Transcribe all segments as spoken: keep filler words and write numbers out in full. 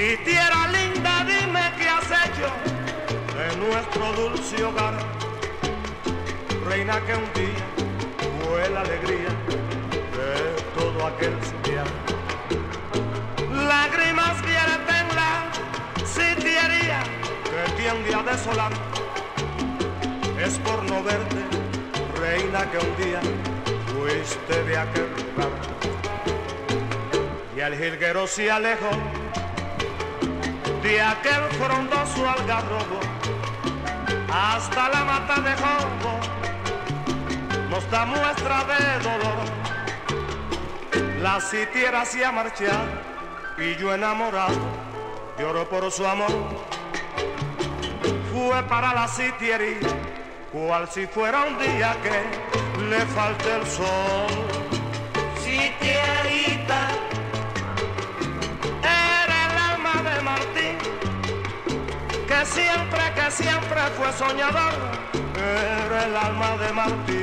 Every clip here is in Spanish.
Si tierra linda, dime qué has hecho en nuestro dulce hogar. Reina que un día fue la alegría de todo aquel sitiar. Lágrimas viertenla, sitiería que tiende a desolar. Es por no verte, reina, que un día fuiste de aquel lugar. Y el jilguero se alejó de aquel frondoso algarrobo, hasta la mata de jobo nos da muestra de dolor. La sitiera se ha marchado y yo enamorado lloro por su amor. Fue para la sitiería cual si fuera un día que le falte el sol. Sitierita, que siempre, que siempre fue soñador. Era el alma de Martín,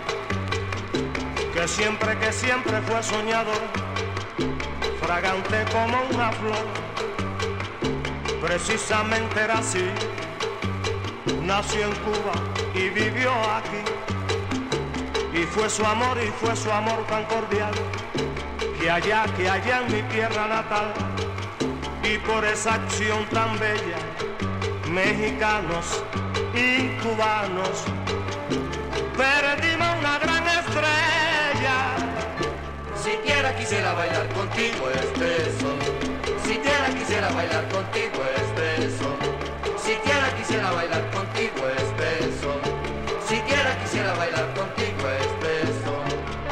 que siempre, que siempre fue soñador. Fragante como una flor, precisamente era así. Nació en Cuba y vivió aquí, y fue su amor, y fue su amor tan cordial, que allá, que allá en mi tierra natal. Y por esa acción tan bella, mexicanos y cubanos perdimos una gran estrella. Siquiera quisiera bailar contigo este son. Siquiera quisiera bailar contigo este son. Siquiera quisiera bailar contigo este son. Siquiera quisiera bailar contigo este son.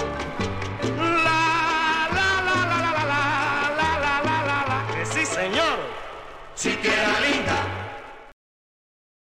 La la la la la la la la la la la. Que sí, señor. Siquiera lindo.